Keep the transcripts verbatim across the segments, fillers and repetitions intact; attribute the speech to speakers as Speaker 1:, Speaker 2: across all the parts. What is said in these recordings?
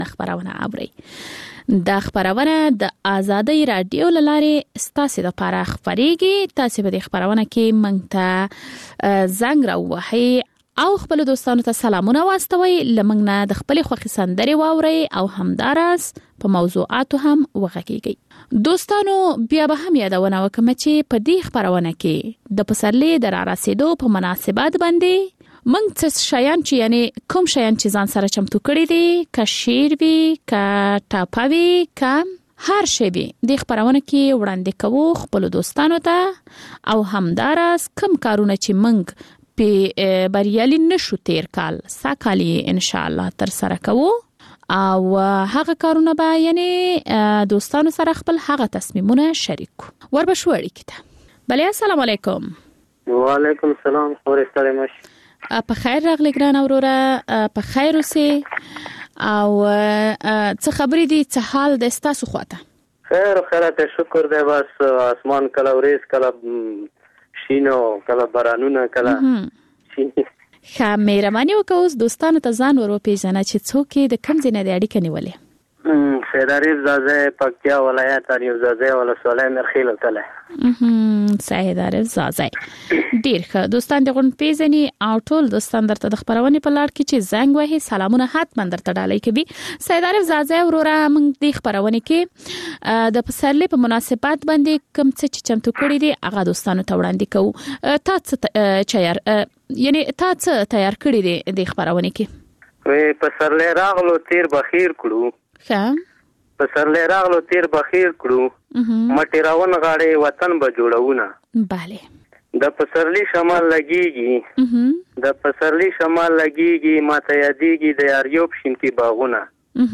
Speaker 1: خبرونه اوري. د خبرونه د آزادۍ رادیو لاره ستاسو د پاره خبريږي. تاسو به د خبرونه کې مونږ ته زنګ راوهي او خپل دوستانو ته سلامونه واستوي. لمنګ نه د خپل خوخي سندري واوري او همدارس په موضوعاتو هم وغږیږي. دوستانو بیا به هم یادونه وکم چې په دې خبرونه کې د پسرلي د را رسیدو په مناسبت باندې منګ څه شیان چې یعنی کوم شیان چې ځان سره چمتو کړی دي، که شعر وي، که ټاپوي، که هر شی وي، د خبرونه کې وړاندې کوو خپل دوستانو ته او همدارس کوم کارونه چې منګ په بریالي نشو تیر کال ساکالي ان شاء الله تر سره کوو او هغه کارونه به یعنی دوستانو سره خپل هغه تصمیمونه شریک وربشو اړیکه. بله السلام علیکم.
Speaker 2: وعلیکم السلام. ورستړی مش
Speaker 1: په خیر راغلی ګران اوروره، په خیر اوسې او څه خبرې دي، څه حال د ستاسو خواته؟
Speaker 2: خیر خیرات شکر دی. بس اسمان کله وریځ کله شینو کله بارانونه کله شینی.
Speaker 1: ښه مهرباني وکړه اوس دوستانو ته ځان ور وپېژنه چې څوک یې د کوم ځای نه د اړیکه نیولې؟
Speaker 2: سید عارف زازی پکتیا ولایت عریف زازی ولسوالۍ مرخیل تله.
Speaker 1: سید عارف زازی ډیر ښه. دوستان د غون پیژني او ټول دوستان درته د خبرونې په لړ کې چې زنګ وهي سلامونه حتما درته ډالۍ کوي. سید عارف زازی وروره موږ د خبرونې کې د پسرلي په مناسبت باندې کوم څه چې چمتو کړی دي هغه دوستانو ته وړاندې کوو. تا څه چیر یعنی تا څه تیار کړی دي د خبرونې کې؟
Speaker 2: وی پسرلي راغلو تیر بخیر کړو.
Speaker 1: ښه
Speaker 2: پسرلي راغلو تیر بخیر کړو. مټی راون غاړي وطن به جوړونه.
Speaker 1: bale
Speaker 2: د پسرلي شمال لګيږي د پسرلي شمال لګيږي ماته یادېږي د یاریوب شینکی باغونه.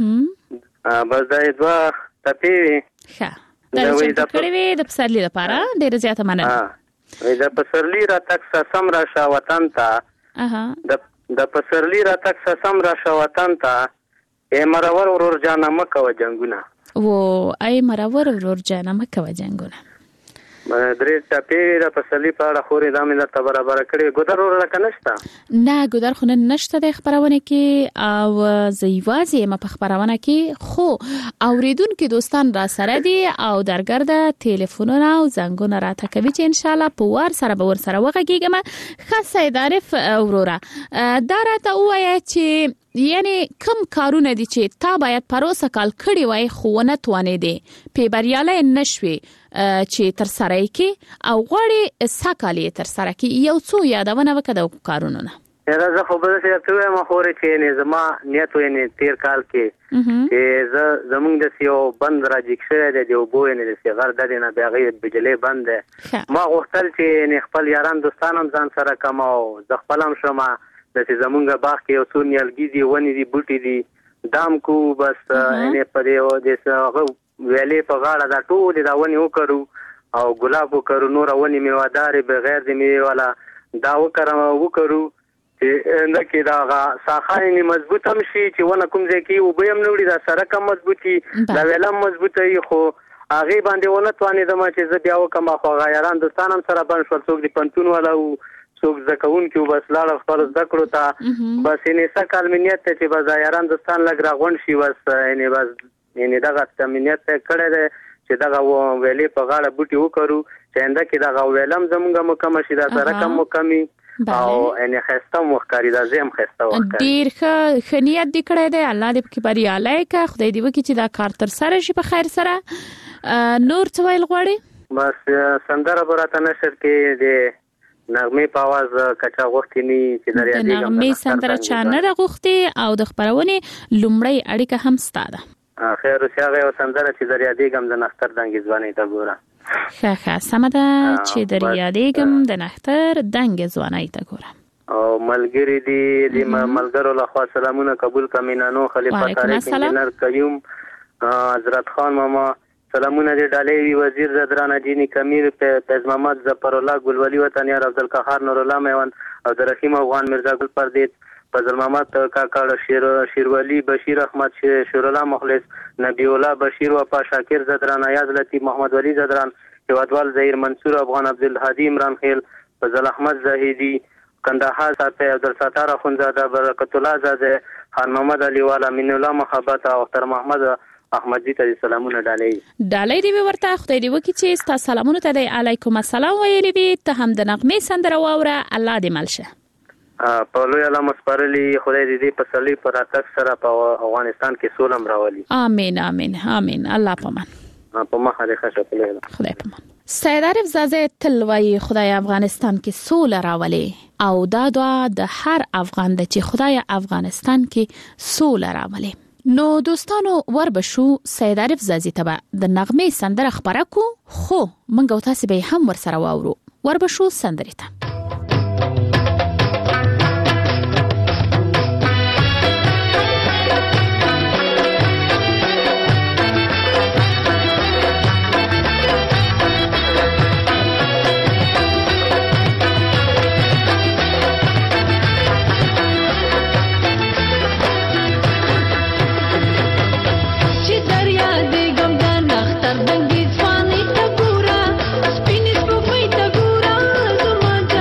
Speaker 2: بس دا دوا تپی.
Speaker 1: ښه دا چې کړی وي د پسرلي لپاره ډېر زیاته مننه.
Speaker 2: وی د پسرلي را تک سم را شا وطن ته د د پسرلي را تک سم را شا وطن ته ای مرور ورور جانا مکه و جنگونه.
Speaker 1: و ای مرور ورور جانا مکه و جنگونه.
Speaker 2: درې چاپی د پسرلي په اړه خوري دا مې درته برابر کړی. ګودر ور لکه نشته؟
Speaker 1: نه ګودر خو نشته د خبرونه کې او زیوازي ما په خبرونه کې خو اوریدونکو دوستان را سره دي او درګرده ټلیفونونه او زنګونه راته کوي چې ان شاء الله په ور سره به ور سره وغږیږم. خاصه عارف وروره دا راته وایي چې یعنی کم کارونه دي چې تا باید پروسه کال کړی وای خو نه توانې دي په بریاله نشوي چې تر سره کې او غوړي ساکالي تر سره کې یو څو یادونه وکړو کارونه نه.
Speaker 2: زه خو به څه ته ما خوري چې نه زما نیت وې نه تیر کال کې چې ز زمونږ د سیو بند راځي چې د یو بوې نه د سیغر د نه بغیر بجلی بند ما غوښتل چې نه خپل یاران دوستانم ځان سره کماو ز خپلم شمه د زمونږ باغ کې یو څو نیالګي دي ونی دي بوټي دي دام کو بس نه پدې و د هغه ویلې په غاړه دا ټول دا ونی وکړو او ګلاب وکړو نور ونی میوادار بغیر د میوه والا دا وکړو وکړو چې نه کې دا ساخانه مضبوط هم شي چې ونه کوم ځای کې وبیم نوړي دا سره کم مضبوطي دا ویلم مضبوطي خو هغه باندې ونه توانې د ما چې ز بیا وکم خو غیران دوستانم سره باندې شول څوک دي پنتون والا او څوک زکون کې بس لاړ خپل ذکر ته بس یې سکل منیت چې بازاران دوستان لګ راغون شي بس یې بس یې دغه تمنیت کړه چې دغه ویلې په غاړه بوټي وکړو چې انده کې دغه ویلم زمونږه مکمل شي دا سره کم مکمي او ان خسته مخکاری دا زم خسته وکړه. ډیر
Speaker 1: ښه خنیت دې کړی دی. الله دې پکې بریالی کړي. خدای دې وکړي چې دا کار تر سره شي په خیر سره. نور څه ویل غواړي؟
Speaker 2: بس سندره براته نشر کې دې نغمه په आवाज کچا غوښتي ني چې دریا دې
Speaker 1: نغمه سندره چا نه غوښتي او د خبرونه لومړی اړیکه هم ستاده.
Speaker 2: خیر اوسه او سندره چې دریا دې ګم د نختر دنګ ځواني ته ګوره.
Speaker 1: ښه ښه سمه ده چې دریا دې ګم د نختر دنګ ځواني ته ګوره.
Speaker 2: او ملګری دې د ملګرو له خوا سلامونه قبول کمینانو خلیفہ طارق انجینر قیوم حضرت خان ماما سلامونه دې ډالې وزیر زدران اجینی کمیر پیز محمد ظفر الله ګلولی وطنیار عبدالقهار نور الله میوان او د رحیم افغان مرزا ګل پردیت فضل محمد کاکړ شیر شیرولی بشیر احمد شیر الله مخلص نبی الله بشیر وفا شاکر زدران ایاز لطیف محمد ولی زدران هوادوال زهیر منصور افغان عبدالهادی عمران خیل فضل احمد زاهدی کندهار صاحب عبدالستار اخونزاده برکت الله زاده خان محمد علي والا مين الله محبت او اختر محمد احمدی ته سلامونه ډالۍ
Speaker 1: ډالۍ دی ورته خدای دی وکي چې تاسو سلامونه ته دی علیکم السلام ویلي وي ته هم د نغمې سندره واوره الله دې ملشه
Speaker 2: په لوی الله مسپارلی خدای دې په صلی پر اتک سره په افغانستان کې سولم راولي
Speaker 1: امين امين امين الله پامان
Speaker 2: په مخه دې ښه شپه
Speaker 1: خدای پامان سید عارف زاده تل وایي خدای افغانستان کې سوله راولي او دا دعا د هر افغان د چې خدای افغانستان کې سوله راولي. نو دوستانو وربشو سید عارف زازی ته د نغمې سندره خبره کو خو منګو تاسو به هم ور سره واورو وربشو سندره ته
Speaker 3: Thank you.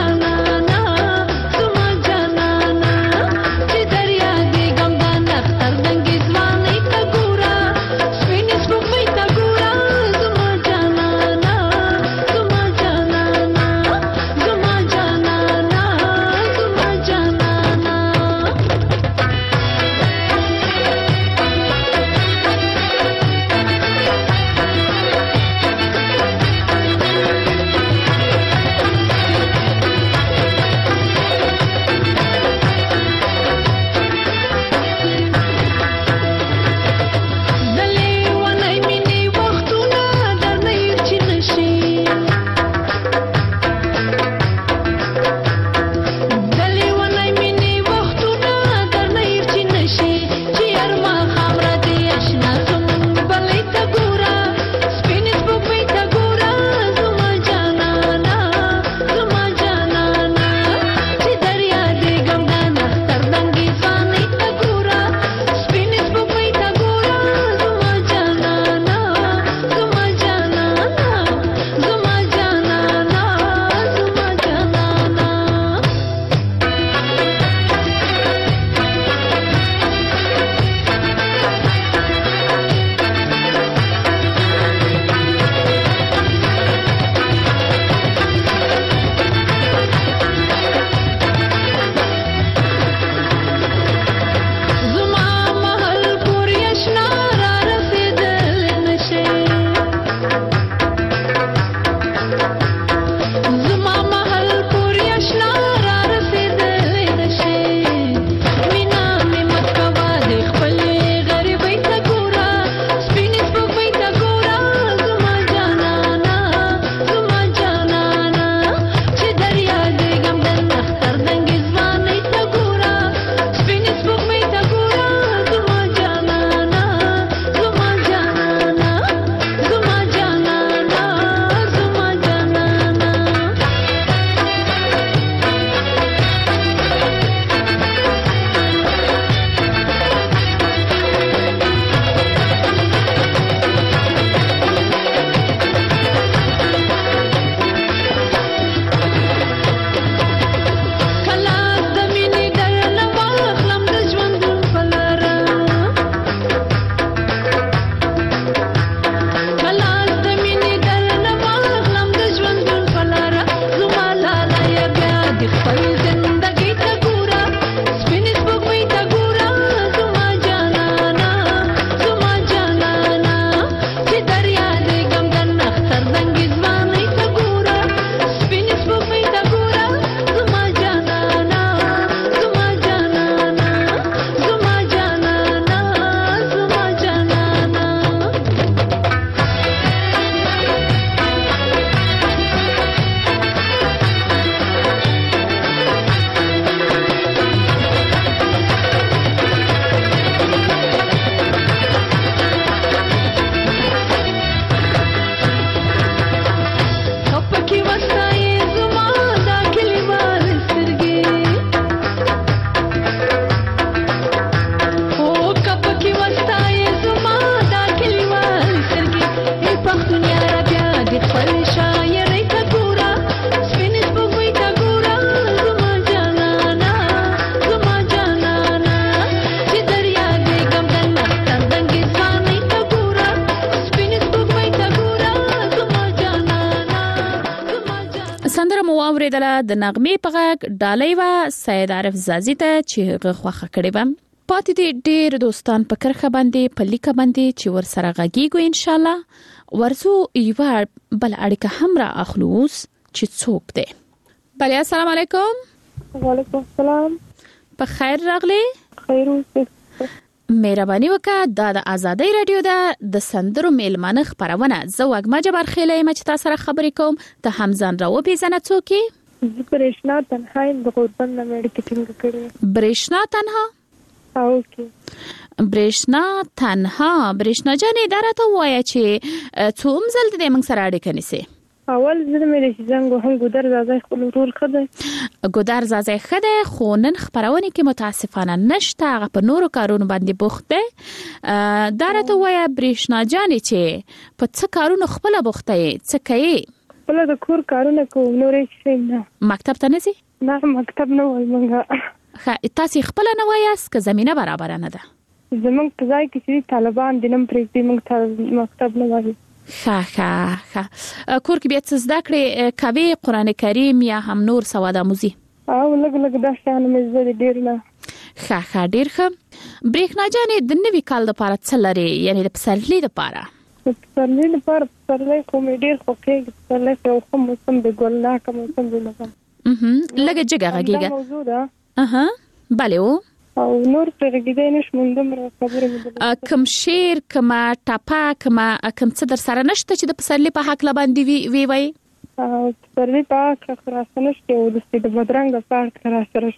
Speaker 1: اوریدله د نغمې په غږ ډالۍ و سید عارف زازي ته چې غوښه کړې و. پاتې دي ډېر دوستان په کرخه باندې په لیکه باندې چې ور سره غږیږو ان شاء الله. ورزو یو بل اړیکه هم را اخلوس چې څوک دی. بله السلام علیکم.
Speaker 3: وعلیکم السلام.
Speaker 1: په خیر راغلی.
Speaker 3: خیر اوسه.
Speaker 1: مهرباني وکړه دا د آزادۍ رادیو ده د سندرو میلمانه خبرونه. زه وګما جبر خېلې یم چې تاسو سره خبرې کوم. ته همزان راو پیژنه څوک یې؟
Speaker 3: برېښنا تنها د غوربند نه مارکیټینګ کړی.
Speaker 1: برېښنا تنها؟
Speaker 3: اوکې.
Speaker 1: برېښنا تنها برېښنا جانې دا راته وایه چې څوم زل د موږ سره اړیکه نیسي.
Speaker 3: اول زه مې چې څنګه هم ګودر زازای خپل ورور خده
Speaker 1: ګودر زازای خده خو نن خبرونه کې متاسفانه نشته هغه په نورو کارونو باندې بوخت دی. دا راته وایه برېښنا جانې چې په څه کارونو خپل بوخته یې څه کوي؟
Speaker 3: خپل د کور کارونه کوم نورې څه نه.
Speaker 1: مکتب ته نه ځي؟
Speaker 3: نه مکتب نه وای مونږه.
Speaker 1: ښه تاسو خپل نه وایاست که زمينه برابر نه ده؟
Speaker 3: زمونږ په ځای کې چې طالبان دینم پرېږدي موږ ته مکتب نه وایي.
Speaker 1: ښه ښه ښه کور کې بیا څه زده کړې کوي قرآن کریم یا هم نور سواد آموزي؟
Speaker 3: او لږ لږ دا شیان مې زده دي ډېر نه.
Speaker 1: ښه ښه ډېر ښه. برېښنا جانې د نوي کال دپاره څه لرې یعنې د پسرلي دپاره؟
Speaker 3: د پسرلي دپاره پسرلی خو مې ډېر خوښېږي. پسرلی خو یو ښه موسم دی ګلناکه موسم دی.
Speaker 1: لږه جګه غږېږه.
Speaker 3: دا موضوع ده.
Speaker 1: اها بله و
Speaker 3: او نور پرېږدی نشم دومره خبرې مې
Speaker 1: کوم شعر کومه ټپه کومه کوم څه در سره نشته چې د پسرلي په هکله باندې وی وی؟
Speaker 3: پسرلي په هکله خو راسره نشته او داسې د بدرنګه په هکله راسره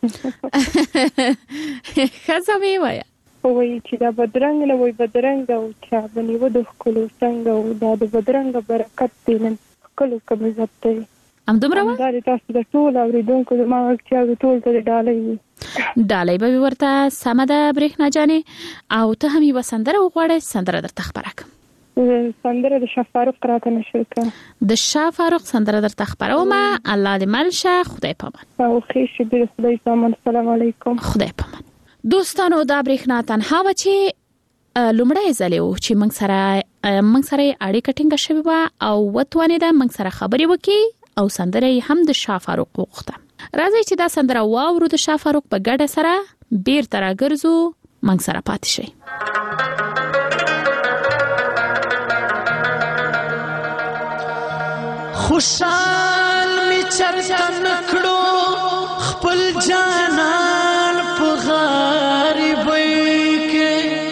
Speaker 3: شته.
Speaker 1: ښځه وی وایه
Speaker 3: وایي چې دا بدرنګ نه وایي بدرنګه او چا به نیوه د ښکلو څنګه او دا د بدرنګه برکت دی نن ښکلو کم عزت دی.
Speaker 1: همدومره وه؟
Speaker 3: دا د تاسو د ټول اورېدونکو زما غږ چې اوري ټول ته د ډالۍ وي.
Speaker 1: ډالۍ به ورته سمه ده برېښنا جانې. او ته هم یوه سندره وغواړې سندره درته خپره کړم.
Speaker 3: سندره د شاه فاروق راته نشر کړه.
Speaker 1: د شاه فاروق سندره درته خپرومه. الله دې مل شه. خدای پامان.
Speaker 3: او ښې شي د خدای پامان. السلام علیکم.
Speaker 1: خدای پامان. دوستانو دا برېښنا تنها و چې لومړی ځل و چې موږ سره موږ سره اړیکه ټینګه شوې وه او وتوانېده موږ سره خبرې وکړي او سندره یې هم د شاه فاروق وغوښته. راځئ چې دا سندره واورو د شاه فاروق په ګډه سره بیرته راګرځو. موږ سره پاتې شئ.
Speaker 4: خوشحال می چرته نکړو خپل جانان په غریبۍ کې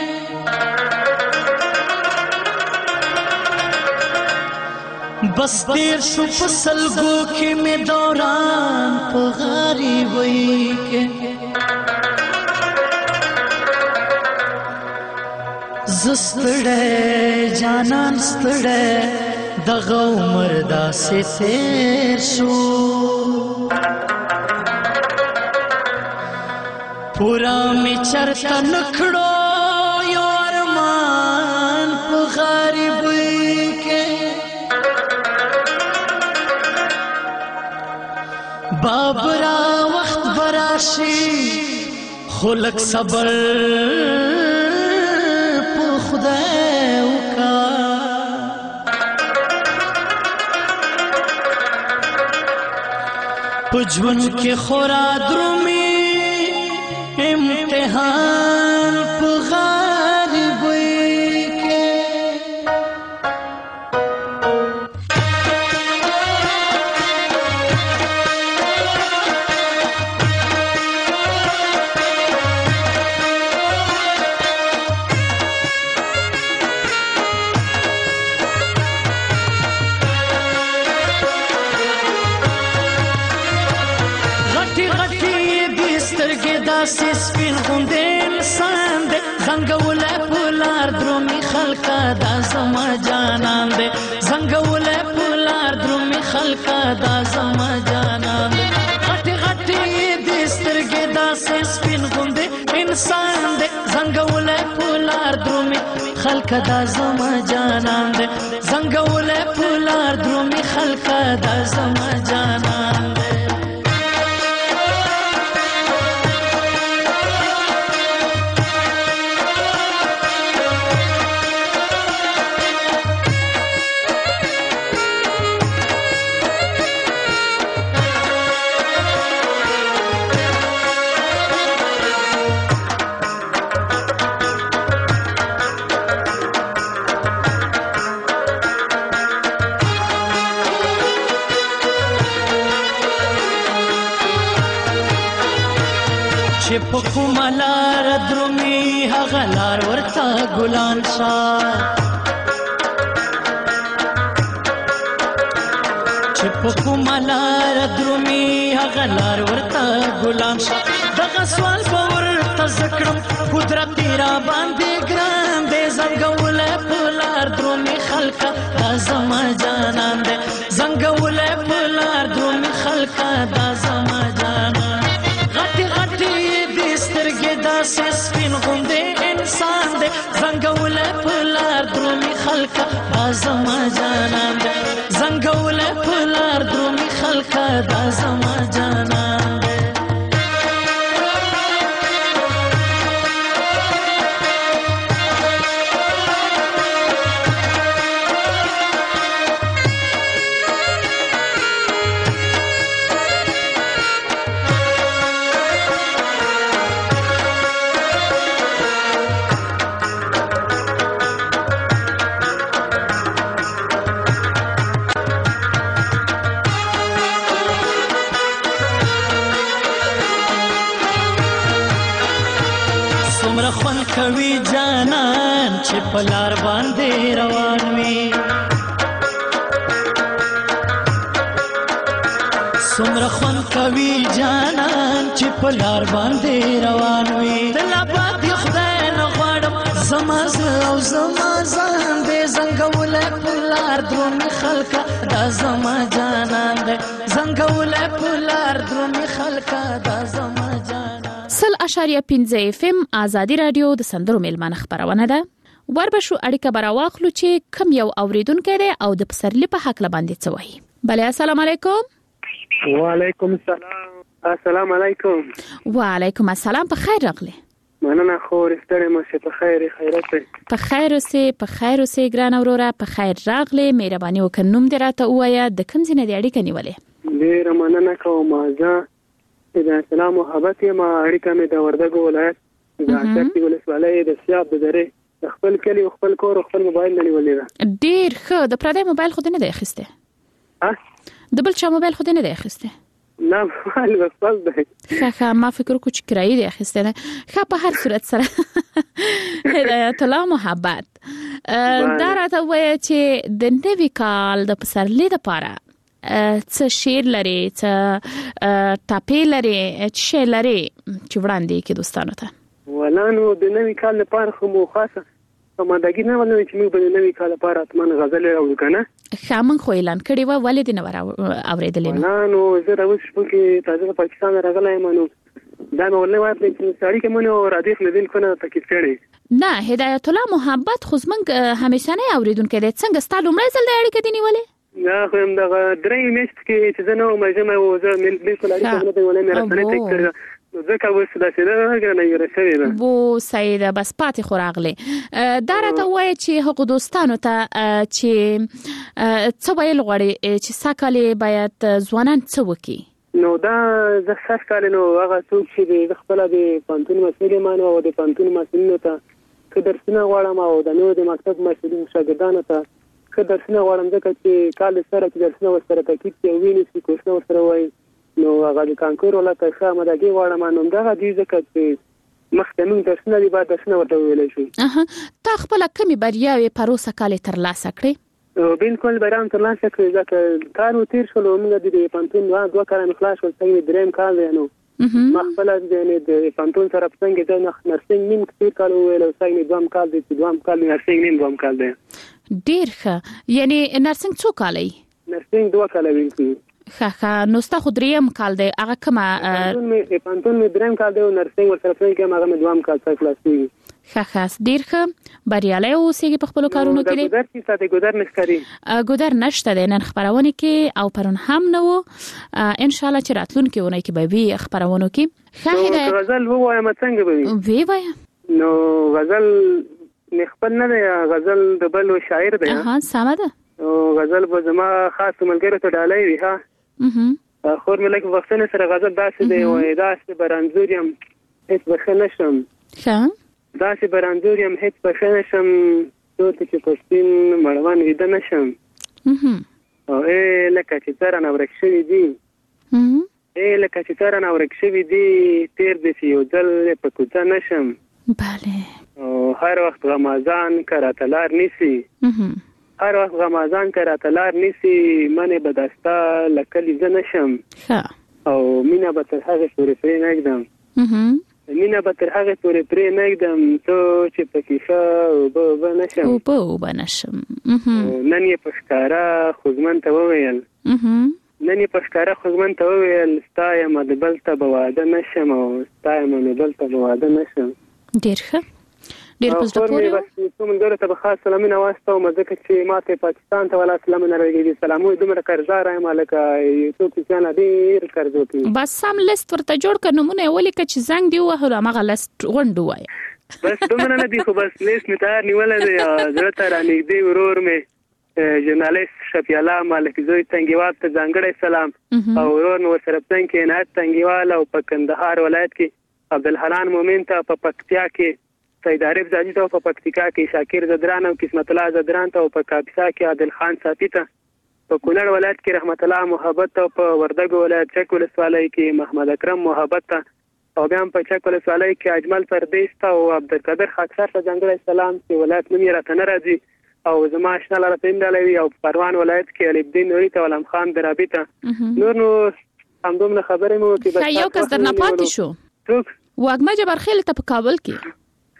Speaker 4: بس تیر شو په سلګو کې مې دوران په غریبۍ کې زه ستړی جانان ستړی دغه عمر داسې تیر شو پورا مې چرته نکړو یو ارمان په غریبۍ کې بابرا وخت براشي خو لږ صبر په خدای وکړه په ژوند کې خورا درومي امتحان په غریبۍ کې داسې سپین غوندې انسان دی زنګولی په لار درومي خلکه دا زما جانان دی زنګولی په لار درومي خلکه دا زما جانان دی غټې غټې دې سترګې داسې سپین غوندې انسان دی زنګولی په لار درومي خلکه دا زما جانان دی زنګولی په لار درومي خلکه دا زما جانان دی چې په کومه لار درومي هغه لار ورته ګلان شه چې په کومه لار درومي هغه لار ورته ګلان شه دغه سوال به ورته زه کړم قدرت دې را باندې ګران دی زنګولی په لار درومي خلکه دا زما جانان دی زنګولی په لار درومي خلکه دا زما جانان غټې غټې دې سترګې داسې سپین غوندې انسان دی زنګولی په لار درومي خلکه دا زما جانان دی زنګولی په لار درومي خلکه دا زما جانان دی کوي جانان چې په لار باندې روان وي څومره خوند کوي جانان چې په لار باندې روان وي دل آباد یې خدای نه غواړم زما زړه او زما ځان دی زنګولی په لار درومي خلکه دا زما جانان دی زنګولی په لار درومي خلکه دا زما جانان
Speaker 1: سل اشاریه پنځه اف ام آزادی رادیو د سندرو میلمانه خبرونه ده وربشو اړیکه براواخلو چې کم یو اوریدونکو دی او د پسرلی په حق لباندې څه وایي بله السلام علیکم
Speaker 5: وعلیکم السلام السلام علیکم
Speaker 1: وعلیکم السلام په خیر راغلی
Speaker 5: مننه خور ستړی مشه په خیر خیرت
Speaker 1: په خیر اوسې په خیر اوسې ګران وروره په خیر راغلی مهرباني وکړه نوم دې راته ووایه د کوم ځای نه دې اړیکه نیولې
Speaker 5: ډېره مننه کوم زه د سلام محبت یم اړیکه مې د وردګو ولایت د اټکی ولسوالۍ د سیاب د درې خپل کلی خپل کور خپل موبایل نه نیولې ده
Speaker 1: ډېر ښه د پردی موبایل خو دې نه دی اخیستی
Speaker 5: ها
Speaker 1: د بل چا موبایل خو دې نه دی اخیستی
Speaker 5: نه موبایل بس بس دی
Speaker 1: ښه ښه ما فکر وکړو چې کرایي دی اخیستی نه ښه په هر صورت سره هدایت الله محبت دا راته ووایه چې د نوي کال د پسرلي دپاره څه شعر لري څه ټاپې لري څه شی لري چې وړاندې کړي دوستانو ته
Speaker 5: ولا نو د نوي کال لپاره خو مو خاصه مادګي نه ولې چې موږ د نوي کال لپاره اتمن غزل راوړو کنه
Speaker 1: خامن خو اعلان کړی و ولې د نو اوریدلې
Speaker 5: نه نو زه راوښ په تازه پاکستان راغلی مانو دا نو ولې وایي چې سړی کې مونږ رادیف لیدل کنه پکې چړې
Speaker 1: نه هدایت الله محبت خو زمنګ همیشه نه اوریدونکو دې څنګه ستاسو لمړی ځل د اړیکې دی نیولې
Speaker 5: نه خو هم دا درې میاشت کې چې زه نو مې او زه بالکل اړیکه نه دی ولې مې رسنۍ ټیک کړل ځکه وسه دا څه نه یو رسوي ده
Speaker 1: وو سیده بس پاتې خوراغله دا راته وایي چې هغه دوستانو ته چې څه ویل غواړي چې ساکاله باید ځوانان څه وکړي
Speaker 5: نو دا زه څه کال نو هغه څوک چې د خپل د پانتون مسولې مانو او د پانتون مسولینو ته که درسونه غواړم او د نو د مکتب مسولین شاګردانو ته که درسونه غواړم ځکه چې کال سره چې درسونه ورسره تکلیف کې ویني چې کوښښ ورسره وایي نو هغه د کانکور ولته ښه مدګي غواړم نو دا دې ځکه چې مخکې موږ درسونه دی بعد درسونه ورته ویل شي
Speaker 1: اها تا خپل کمی بریاوي پروسه کال تر لاسه کړې
Speaker 5: بالکل بیرام تر لاسه کړې ځکه کار تیر شول موږ د پانتون وا دوه کال خلاص ول څنګه دریم کال دی نو مخبل د پانتون سره څنګه د نرسنګ نیم کال کال ویل څنګه دوام کال دی دوام کال نرسنګ نیم دوام کال دی
Speaker 1: ډیر ښه یعنی نرسنګ څو کال ای
Speaker 5: نرسنګ دوه کال وی
Speaker 1: ښه ښه نو ستا خو دریم کال دی هغه کومه
Speaker 5: پانتون می پانتون می دریم کال دی نرسنګ ورسره څنګه هغه دوام کال څخه خلاصي
Speaker 1: ښه ښه ډیر ښه بریالي اوسېږي په خپل کارونو کې
Speaker 5: ګودر چې ساده ګودر نشکري
Speaker 1: ګودر نشته د نن خبرونه کې او پرون هم نو ان شاء الله چې راتلونکي ونه کې به وي خبرونه کې
Speaker 5: ښه غزل ووایم څنګه به
Speaker 1: وي وای
Speaker 5: نو غزل مخبل نه غزل د بل شاعر دی
Speaker 1: ها سمه ده
Speaker 5: غزل به زما خاص ملګری ته ډالۍ وي ها اه خور مې لکه وختونه سره غزل داسې دی وای داسې برانځوریم هیڅ بخښه نشم
Speaker 1: ښه
Speaker 5: داسې برانځوریم هیڅ بخښه نشم څوک چې پښتون مړوان ویده نشم او ای لکه چې تر نه ورک شوی دی ای لکه چې تر نه ورک شوی دی تیر د یو ځل په کوڅه نشم.
Speaker 1: بله.
Speaker 5: او هر وخت غمازان کراتلار نیسی. هر وخت غمازان کراتلار نیسی منې بدستا لکلی زه نشم. او مینا به تر هغه پورې پرې نږدم. مینا به تر هغه پورې پرې نږدم څو چې پکې ښه اوبه اوبه نشم.
Speaker 1: اوبه اوبه نشم.
Speaker 5: نن یې په ښکاره خوږمن ته وویل. نن یې په ښکاره خوږمن ته وویل ستا یم د بل ته به واده نشم او ستا یم د بل ته به واده نشم.
Speaker 1: ډېر ښه. ډېر په زړه پورې و.
Speaker 5: څو ملګرو ته به خاص سلامونه واستوم ځکه چې ما ته پاکستان ته ولا سلامونه راغلي. سلامونه دومره قرضدار یم لکه یو څوک چې نه ډېر قرض وکړي.
Speaker 1: بس سم لیست ورته جوړ کړه نمونه یې ولیکه چې زنګ دی ووهلو هماغه لیست غونډ ووایه.
Speaker 5: بس دومره نه دي خو بس لیست مې تیار نیولی دی. زړه ته رانږدې ورور مې ژورنالیست شفیع الله مالک زوی تنګیوال ته ځانګړی سلام او ورور مې ورسره څنګ کې عنایت تنګیوال او په کندهار ولایت کې عبدالحنان مومن ته په پکتیا کې سید عارف زاجي ته په پکتیکا کې شاکر زدران او قسمت الله زدران ته په کاپیسا کې عادل خان صافی ته په کونړ ولایت کې رحمت الله محبت ته په وردګ ولایت چک ولسوالۍ کې محمد اکرم محبت ته او بیا په چک ولسوالۍ کې اجمل پردیس ته او عبدالقادر خاکسار ته ځانګړی سلام چې ولایت نوم یې راته نه راځي او زما آشنا لاره پیندلوي او پروان ولایت کې علي الدین نوري ته ولم خان درابي ته نور نو همدومره خبرې مو کې
Speaker 1: بس یو کس درنه پاتې شو
Speaker 5: څوک
Speaker 1: واګما جبرخیل ته په کابل کې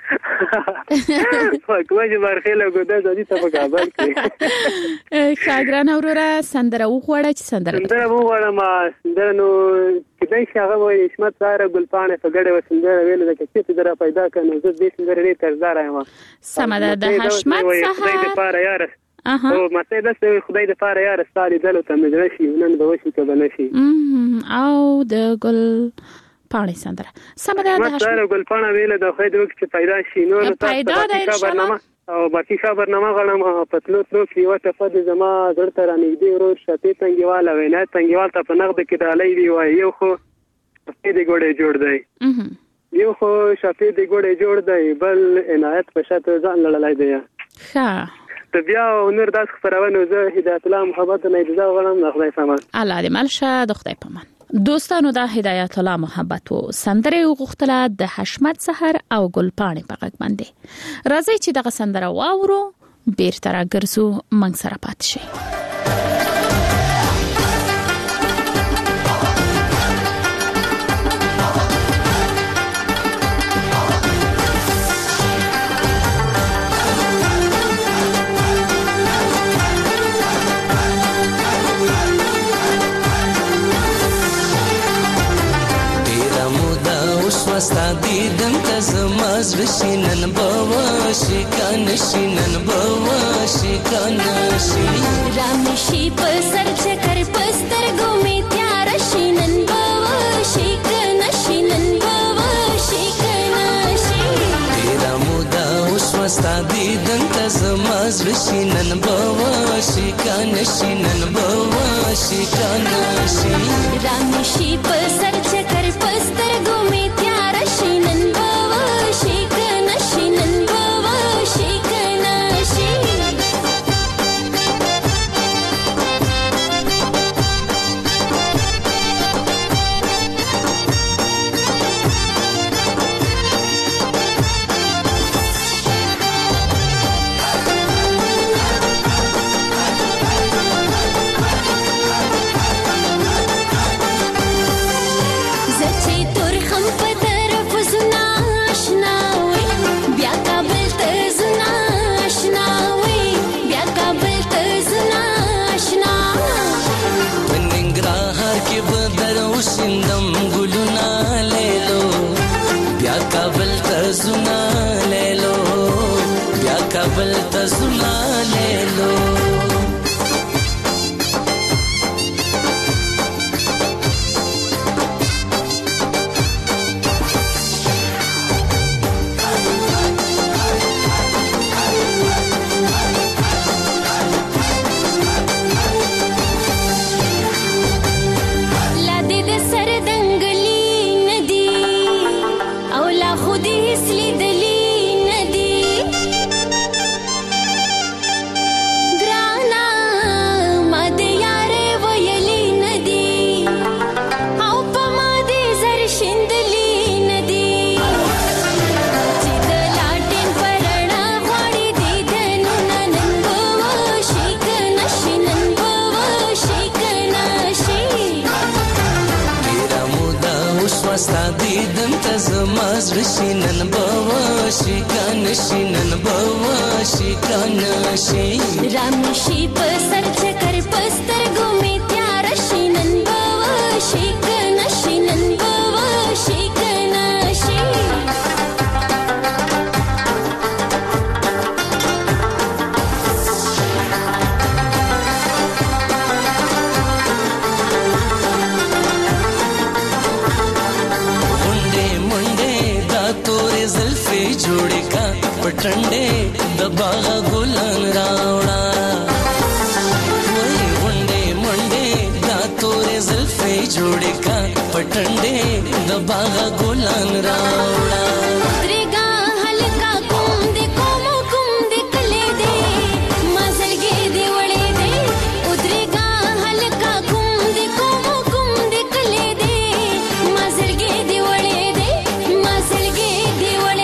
Speaker 5: واګما جبرخیل ګوده ځي ته په کابل کې
Speaker 1: خاګران اورورا سندره وغوړه چې سندره
Speaker 5: سندره وغوړه ما سندره نو کدی شغه وای اسمت ساره ګلپانه په ګډه وسندره ویل د کچې درا پیدا کنه زه دې سندره لري ترزار یم
Speaker 1: سمده د حشمت
Speaker 5: خدای دې پاره یار او مته د خدای دې پاره یار ستاري دلته ته مې راشي نن به وشي ته بنشي
Speaker 1: او د ګل پانی سندره سمده د
Speaker 5: حشمت ساره ګلپانه ویل د خدای دې چې پیدا شي نو
Speaker 1: پیدا د
Speaker 5: برنامه او باقي خبرنامه غړم په تلو تلو کې وته فد زما زړه ته رانږدې ورور شپې تنګیواله وینا تنګیوال ته په نغد کې د علي دی وای یو خو شپې دی ګوډې جوړ دی یو خو شپې دی ګوډې جوړ دی بل عنایت په شاته ځان لړلای دی
Speaker 1: ښه
Speaker 5: ته بیا نور داس خبرونه زه هدایت الله محبت نه اجازه غواړم د خدای پامان
Speaker 1: الله دې ملشه د خدای پامان دوستانو دا هدایت الله محبت و سندره غوښتله د حشمت سحر او ګلپانې په غږ باندې راځي چې دغه سندره واورو بیرته راګرځو موږ سره پاتې شئ
Speaker 6: ستا دیدن ته زما زړه شي نن به وشي کنه شي نن به وشي کنه شي
Speaker 7: رام شي په سر چکر په سترګو مې تیار شي نن به وشي کنه شي نن به وشي کنه شي
Speaker 6: ډېره موده وشوه ستا دیدن ته زما زړه شي نن به وشي کنه شي نن به وشي کنه شي
Speaker 7: رام شي په سر چکر په سترګو مې شینن بابا شیکنا شینن بابا شیکنا شی
Speaker 6: کابل ته زما لیلو
Speaker 7: ګران
Speaker 6: وستا دیدن ته زما زړه شي نن به وشي کنه شي نن به وشي کنه شي
Speaker 7: رامشي په سر چکر پسترګو می تیار شي نن به وشي کنه شي نن به وشي کنه شي
Speaker 6: جوړې کا پټنډې د باغ ګلان راوړا وای غونډې منډې دا تورې زلفې جوړې کا پټنډې د باغ ګلان راوړا
Speaker 7: درګه هلکا کوم دې کوم کوم دې کلې دې مازلګې دې وړې دې درګه هلکا کوم دې کوم کوم دې کلې دې مازلګې دې وړې دې مازلګې دې وړې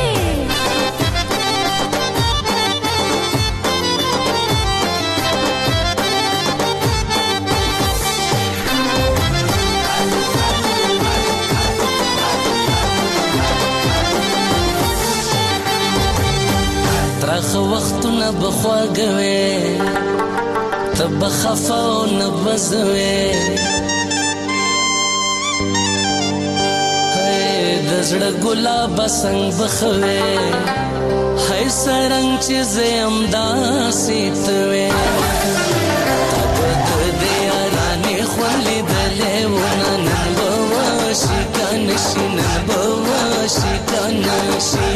Speaker 6: ترخ وختونه بخواږوي ته بخفه او نه بزوي د زړه ګلاب څنګه بخوي هاي سرنګ چې زم داسې توي تابت دې رانه خولې دلې ونن بوشي کنه شي نن بوشي کنه شي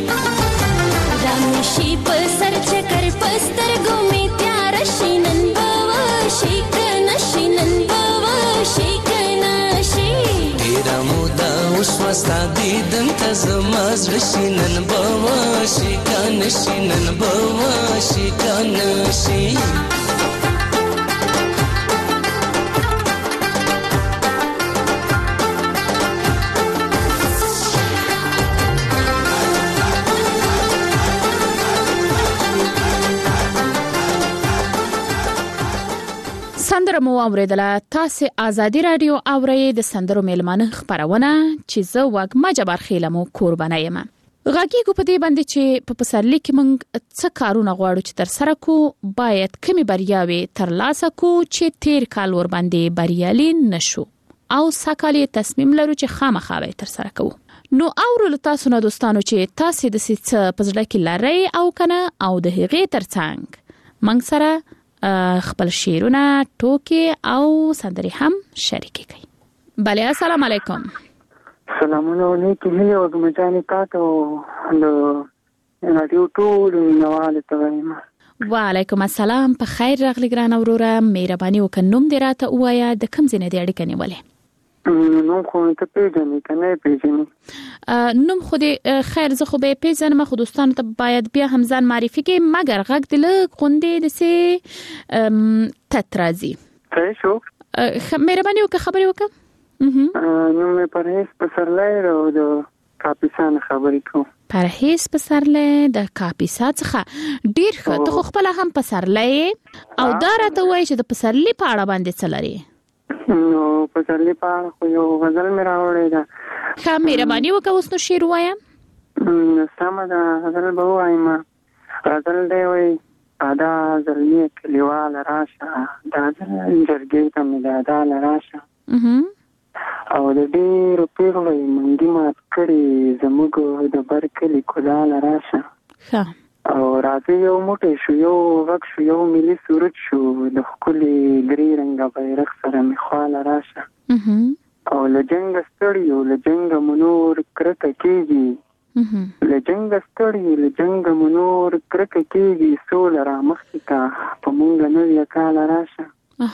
Speaker 7: رامشي په سر چکر پسترګو می تیار شي نن به وشي کنه شي نن به وشي کنه شي
Speaker 6: ډیره موده اوس وستا دیدن ته زما زړه شي نن به وشي کنه شي نن به وشي کنه شي
Speaker 1: سندره مو اوریدله. تاسو آزادی رادیو اورئ د سندرو میلمانه خبرونه چې زه وګما جبار خیلمو قربانه یم. غږیږو په دې باندې چې په پسرلي کې موږ څه کارونه غواړو چې تر سره کو باید کمی بریاوي تر لاسه کو چې تیر کال ور باندې بریالي نشو او ساکالي تصمیم لرو چې خامخاوي تر سره کو. نو اورل تاسو نه دوستانو چې تاسو د څه په ځل کې لاري او کنه او د هغې ترڅنګ موږ سره خپل شیرونه ټوکې او سندري هم شریکې کړئ. بله السلام علیکم.
Speaker 5: سلامونه علیکم. هیله وګم جانې تاسو نو رادیو ټول نواله توایم.
Speaker 1: وعلیکم السلام. په خیر راغلی ګران اوروره. مهرباني وکړئ نوم دې راته وایا د کوم ځای نه دی اړیکه نیولې؟
Speaker 5: نوم خو ته پیژنې کنه پیژنې؟
Speaker 1: نوم خو دې خیر زه خو به پیژنم. خو دوستانو ته باید بیا هم ځان معرفي کړي مګر غږ دې له غونډې د سي تترازي.
Speaker 5: څه شو؟
Speaker 1: مهرباني وکړئ خبرې وکړه.
Speaker 5: نوم مې پرهیز پسرلی او د کاپیسا خبرې کوم.
Speaker 1: پرهیز پسرلی د کاپیسا څخه ډیر ښه. ته خو خپل هم پسرلی او دا راته وایي چې د پسرلی په اړه باندې څه لري؟
Speaker 5: نو پسرلی په اړه خو یو غزل مې راوړی ده.
Speaker 1: ښه مهرباني وکړه اوس نو شعر ووایم.
Speaker 5: سمه ده غزل به ووایم. غزل دی وایي ادا زلمی کلیواله راشه دا جرګې ته مې د ادا راشه او د ډېرو پیغلو یې منګي مات کړي زموږ د بر کلي کلاله راشه او راځي یو موټی شو یو غږ شو یو ملي صورت شو د ښکلي درې رنګه بیرغ سره مې خواله راشه او له جنګه ستړي یو له جنګه مو نور کرکه کېږي له جنګه ستړي له جنګه مو نور کرکه کېږي سوله را مخکې کا په مونږ نوي کاله راشه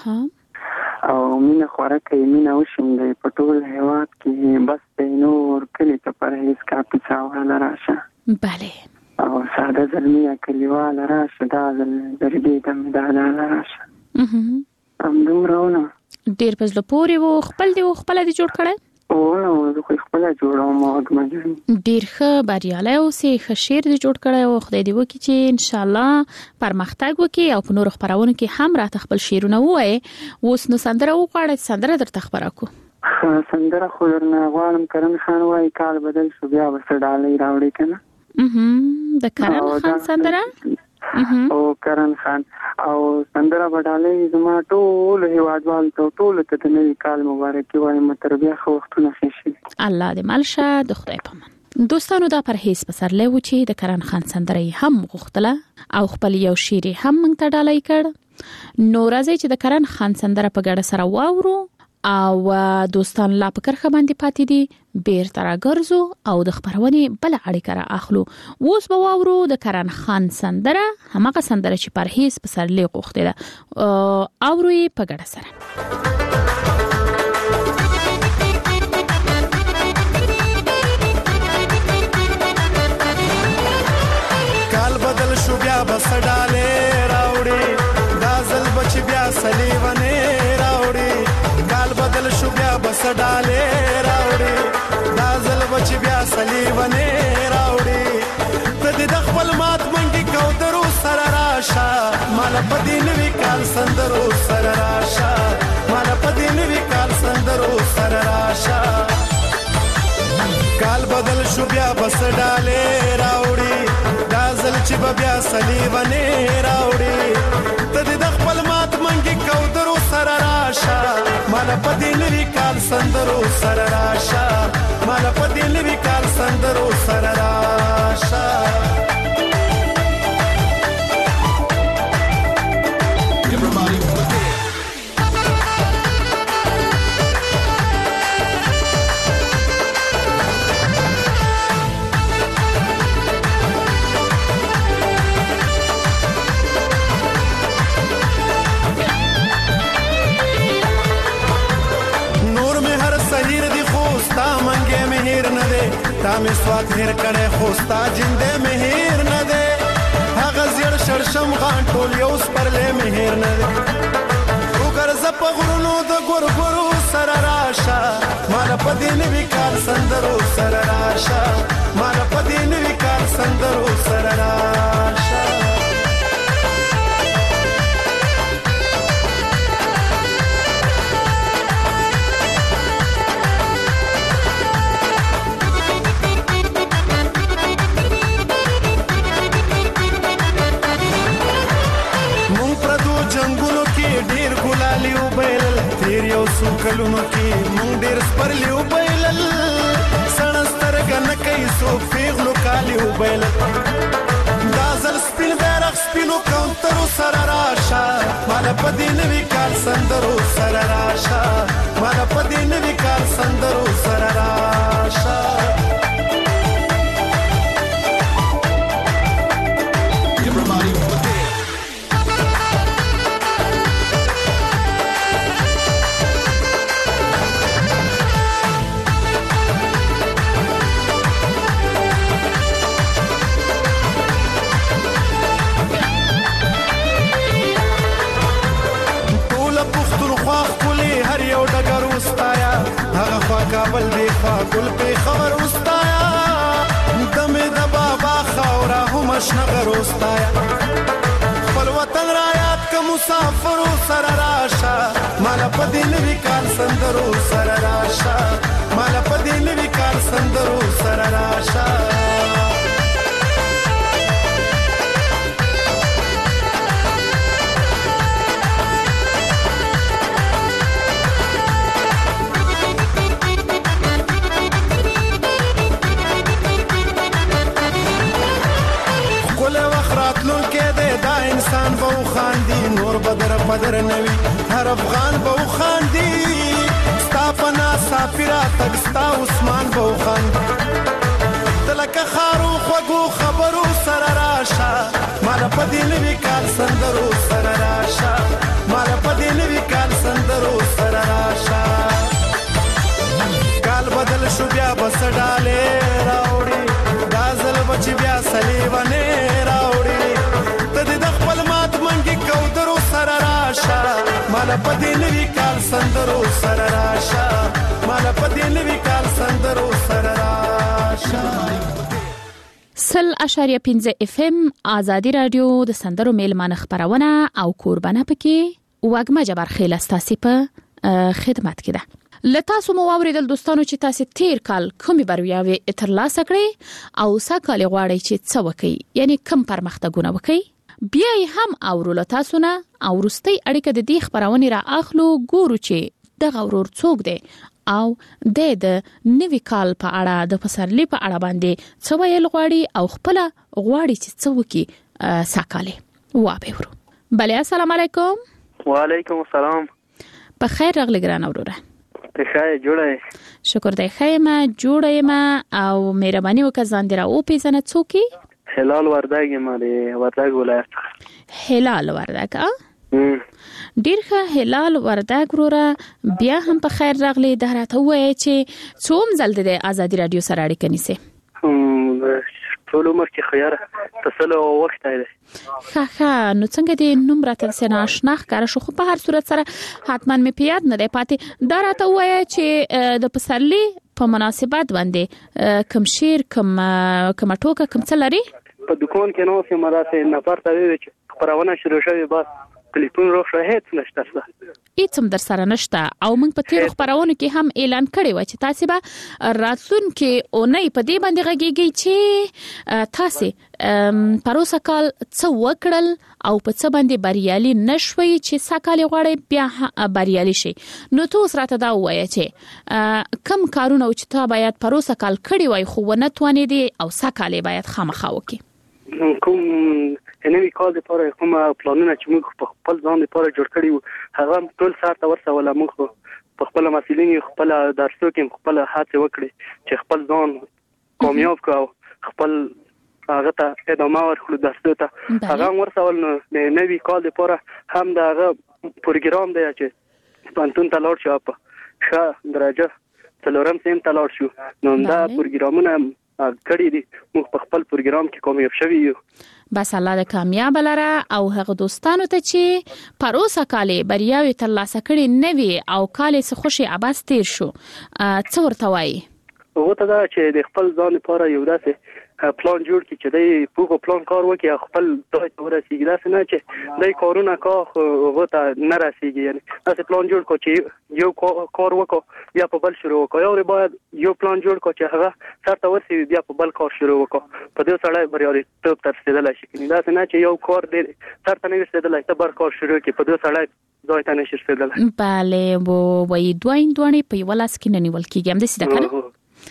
Speaker 5: او مینه خوره کوي مینه وشیندئ په ټول هېواد کې بس دی نور کلي ته پرهیز کاپیسا واله راشه
Speaker 1: بله
Speaker 5: او ساده زلمیه کلیواله راشه دا ځل جرګې ته مې دا لاله راشه همدومره ونه
Speaker 1: ډېر په زړه پورې و. خپل دی و خپله دې جوړ کړی؟
Speaker 5: او نه زه خو خپله جوړوم وږمه جانې.
Speaker 1: ډېر ښه بریالی اوسې. ښه شعر دې جوړ کړی او خدای دې وکړي چې انشاءالله پرمختګ وکړي او په نورو خپرونو کې هم راته خپل شعرونه ووایې. اوس نو سندره وغواړئ، سندره درته خپره کړو.
Speaker 5: سندره خو درنه غواړم کرن خان وایي کال بدل شو بیا به څه ډالۍ راوړي که نه.
Speaker 1: د کرن خان سندره
Speaker 5: او کرن خان او سندره به ډالۍ زما ټولو هېوادوالو ته ټولو ته د نوي کال مبارکي وایم. تر بیا ښه وختونه ښه شي. الله
Speaker 1: دې مل شه د خدای په امان. دوستانو دا پرهیز پسرلی و چې د کرن خان سندره هم غوښتله او خپل یو شعر هم موږ ته ډالۍ کړ. نو راځي چې د کرن خان سندره په ګډه سره واورو او دوستان لا په کرخه باندې پاتې دي بیرته راګرځو او د خبرونې بل اړیکه را اخلو. اوس به واورو د کرن خان سندره، همغه سندره چې پرهیز پسرلی غوښتله. اورو یې په ګډه سره.
Speaker 8: کال بدل شو بیا بس ډاله راوړي دا زل بچ بیا سلیونه راوړي. کال بدل شو بیا بس ډاله راوړي دا زل بچ بیا سلیونه راوړي. ته د خپل مات منګي کو درو سره راشه مال پدې نوي کال سندرو سره راشه مال پدې نوي کال سندرو سره راشه. کال بدل شو بیا بس ډاله راوړي دا زل چې بیا سلیونه راوړي. ته د خپل مات منګي کو درو سره راشه مال پدې نوي کال سندرو سره راشه مال پدې نوي کال سندرو سره راشه. تا می سوات هر کړه خوستا جنده مهیر نه ده هغه زیر شرشم غان ټول یو سپرلې مهیر نه ده. وګرځ په غرونو د ګورګورو سره راشه مال پدې نوي کال سندرو سره راشه مال پدې نوي کال سندرو سره راشه. ډیر ګلالي وبیل تیر یو سو کلونو کې مونږ ډیر سپرلی وبیل سنستر غن کوي سو پیغلو کالی وبیل دا زل سپین بیرغ سپینو کاونترو سره راشه مال پدې نوي کال سندرو سره راشه مال پدې نوي کال سندرو سره راشه. کابل دی خوا ګل په خبر واستایا دمه د بابا خاورا هم شنغر واستایا. خپل وطن را یاد ک مسافر سره راشه مال پدې نوي کال سندرو سره راشه مال پدې نوي کال سندرو سره راشه. انسان به خاندي نور بدر بدر نوي هر افغان به خاندي ستا پنا سافرا تک ستا عثمان به خاندي تلکه خارو خوګو خبرو سره راشه مال پدې نوي کال سندرو سره راشه مال پدې نوي کال سندرو سره راشه. کال بدل شو بیا بس ډاله راوړي دا زل بچ بیا سلیونه راوړي. ته د خپل مات منګي کو درو سره راشه مال پدې نوي کال سندرو سره راشه مال پدې نوي کال سندرو سره راشه.
Speaker 1: سل اشاریه پنځه اف ام آزادی رادیو د سندرو میلمانه خبرونه او قربانه پکې وګما جبر خیل استاسی په خدمت کې ده. لتاسو مو اوریدل دوستانو چې تاسو تیر کال کومې بریاوې ترلاسه کړې او ساکال غواړئ چې څه وکړئ یعنی کوم پرمختګونه وکړئ بیا هم اورو لتاسو نه او ورستي اړیکه د دې خبرونه را اخلو ګورو چې د غورور څوک دی او د نوي کال په اړه د پسرلی په اړه باندې څه ویل غواړي او خپل غواړي چې څه وکړي ساکاله وابورو بله السلام علیکم
Speaker 9: وعلیکم السلام
Speaker 1: په خیر راغلی ګران اوروره
Speaker 9: په خیر جوړه
Speaker 1: شکر دی خیمه جوړه ما او مهرباني وکړه ځان درا او پیژنه څوکي
Speaker 9: هلال وردګ ما دی وردګ ولایت
Speaker 1: هلال وردګ ا ډیر ښه هلال وردګ وروره بیا هم په خیر راغلی د راته وای چې څوم زل د ازادي رادیو سره اړیکه نیسه
Speaker 9: ټول عمر کې خیاره تسلو وخت دی
Speaker 1: ښه ښه نو څنګه دې نوم راته سره آشنا ښکار شو خو په هر صورت سره حتما مې پیاد نه دی پاتې دا راته وای چې د پسرلی په مناسبت باندې کم شیر کم کم ټوکه کم څه لري
Speaker 9: په دکان کې نو چې مراسته نفر ته وی چې خبرونه شروع شوه بس ټلیفون روښ هیڅ نشته
Speaker 1: هیڅ هم در سره نشته او موږ په تیر خبرونه کې هم اعلان کړی و چې تاسو به راتلون کې اونۍ په دې باندې غږیږي چې تاسو پروسه کال څو وکړل او په څه باندې بریالي نشوي چې ساکال غواړي بیا بریالي شي نو تاسو راته دا وایي چې کم کارونه چې تا باید پروسه کال کړی وای خو ونه توانې دي او ساکال باید خامخا وکړي
Speaker 9: کوم نوی کال لپاره کوم پلانونه چې موږ په خپل ځان لپاره جوړ کړی وو هغه ټول سره ورسول موږ په خپل مسؤلین خپل درسو کې خپل هڅه وکړي چې خپل ځان کامیاب کړو خپل هغه ته ادامه ورکړو درسو ته هغه ورسول نو نوی کال لپاره هم دا هغه پروګرام دی چې پانتون ته لاړ شو په ښه درجه څلورم سیم ته لاړ شو نو دا پروګرامونه کړی دي موږ په خپل پروګرام کې کومیاب شوی یو
Speaker 1: بس الله د کامیاب لره او هغه دوستانو ته چې پروسه کال بریاوي ترلاسه کړي نوي او کال څخه خوشي عباس تیر شو څو ورته وایي
Speaker 9: وته دا چې د خپل ځان لپاره یو داسې پلان جوړ کړي چې د پوغو پلان کار وکړي خپل ځای ته ورسیږي دا څنګه چې د کارونه کا وته نه رسیږي یعنی تاسو پلان جوړ کړئ چې یو کار وکړو یا په بل شروع وکړو یو باید یو پلان جوړ کړئ چې هغه سره ورسیږي بیا په بل کار شروع وکړو په دې سره بریالي ټوب تر رسیدلای شي دا څنګه چې یو کار دې سره نه رسیدلای ته بل کار شروع کړي په دې سره ځای ته نشي رسیدلای
Speaker 1: bale وو وای دوین دوانې په یو لاس کې نه نیول کیږي هم د سیده کنه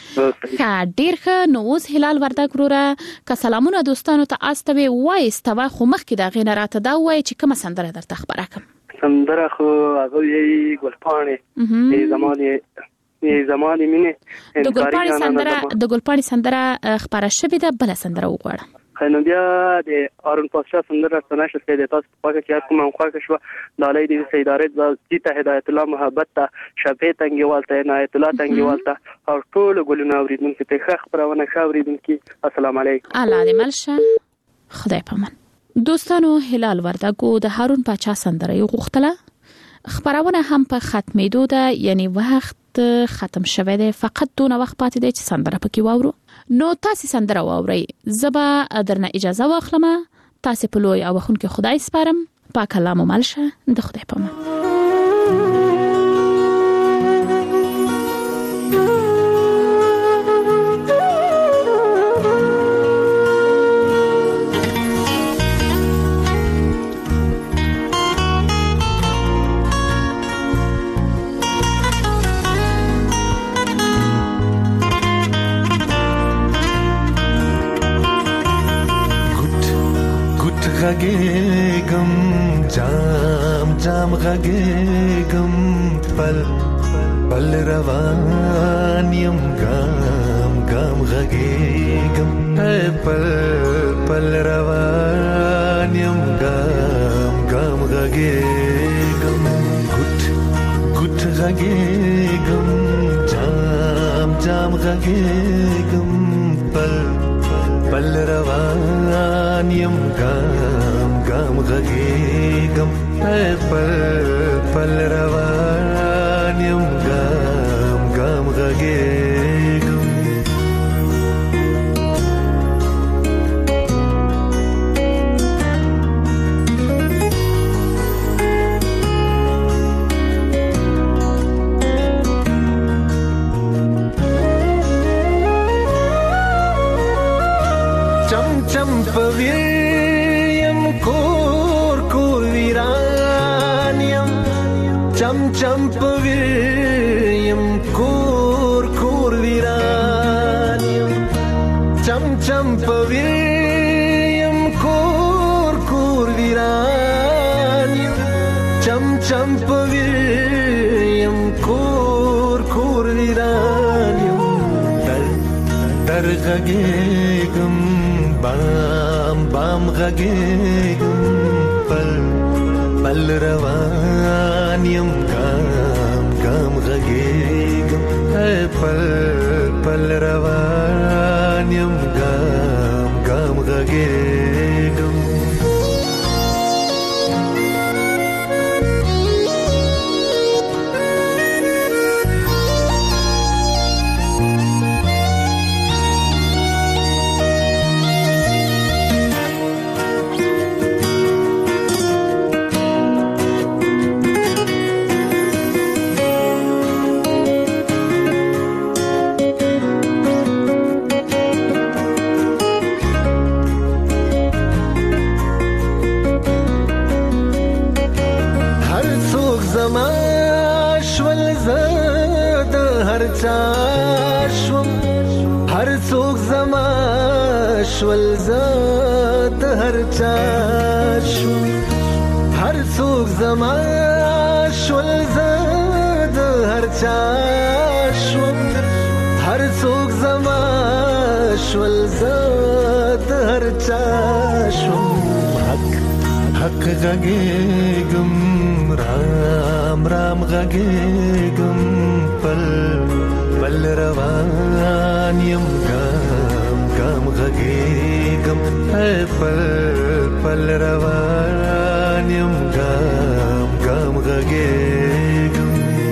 Speaker 1: ښه ډیر ښه نو اوس هلال وردګ وروره که سلامونه دوستانو ته استوي وایستوه خو مخکې د غینه راته دا وای چې کومه سندره درته خبره کوم
Speaker 9: سندره خو هغه یې ګلپاڼې یې زمانه یې زمانه مینه
Speaker 1: د ګلپاڼې سندره د ګلپاڼې سندره خبره شوې ده بل سندره وغواړه
Speaker 9: خنو بیا د ارون پاشا سندره تناش سید تاسو په کې کوم خواږه شو د علي د سیدارت د جته هدایت الله محبت ته شفیع تنګیوالته عنایت الله تنګیوالته او ټول ګلونه اوریدونکو ته ښه خبرونه خاوریدونکو السلام علیکم
Speaker 1: الله دې ملشه خدای پامان دوستانو هلال وردګو د هارون پاشا سندره یو غوښتله خبرونه هم په ختمېدو ده یعنی وخت ختم شوه ده فقط دونه وخت پاتې ده چې سندره پکې واورو نو تاسو سندره واورئ زبا درنه اجازه واخلم تاسو په لوی او خون کې خدای سپارم پاک الله مو ملشه د خدای پامان
Speaker 10: غږېږم جام جام غږېږم پل پل روان یم ګام ګام غږېږم پل پل روان یم ګام ګام غږېږم ګوت ګوت غږېږم جام جام غږېږم پل پل روان یم ګام ګام غږېږم پل پل روان یم ګام ګام غږېږم چم پویم کور کور ویرانیم چم چم پویم کور کور ویرانیم چم چم پویم کور کور ویرانیم در در غږېږم بام بام غږېږم پل پل روان یم ګام ګام غږېږم پل پل روان یم ګام ګام غږېږم هر څوک زما شول زاد هر چا شوم هر څوک زما شول زاد هر چا شوم هر څوک زما شول زاد هر چا شوم حق حق غږېږم رام رام غږېږم پل پل روان یم ګام ګام غږېږم پل پل روان یم ګام ګام غږېږم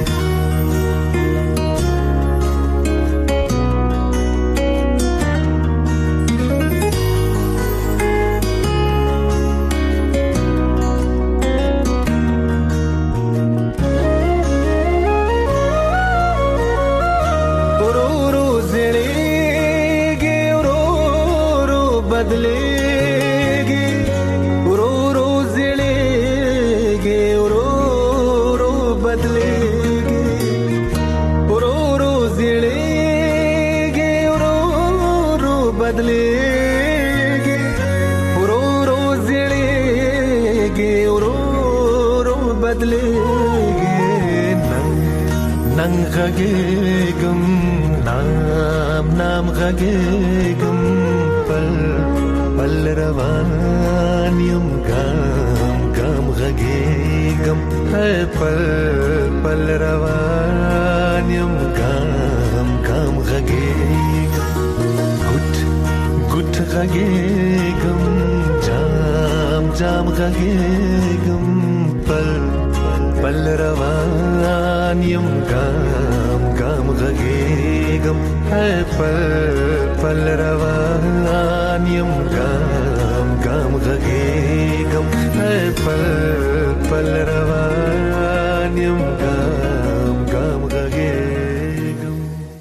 Speaker 10: بدلېږي ورو ورو زړېږي ورو ورو بدلېږي ورو ورو زړېږي ورو ورو بدلېږي ورو ورو زړېږي ورو ورو بدلېږي نن نن غږېږم نام نام غږېږم پل پل روان یم ګام ګام غږېږم پل پل روان یم ګام ګام غږېږم ګوټ ګوټ غږېږم جام جام غږېږم پل پل روان یم ګام ګام غږېږم پل پل روان یم ګام ګام غږېږم پل پل روان یم ګام ګام غږېږم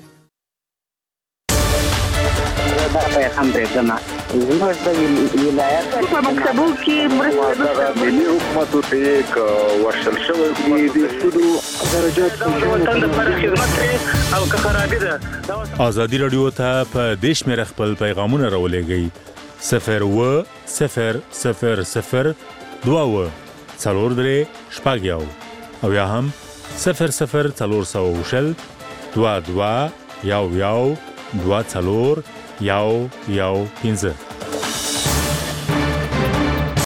Speaker 11: دا پیغام دی زما زما د ولایت په مکتبو کې مرسته ملي حکومتو ته یک ورشل شوی دی د سودو درجات په وطن لپاره خدمت او که خرابې ده
Speaker 12: ازادي رادیو ته په دیش مې خپل پیغامونه راولېږئ صفر و صفر صفر صفر دوا و څلور درې شپږ یو او یا هم صفر صفر څلور سوه شل دوا دوا یو یو دوا څلور یو یو پنځه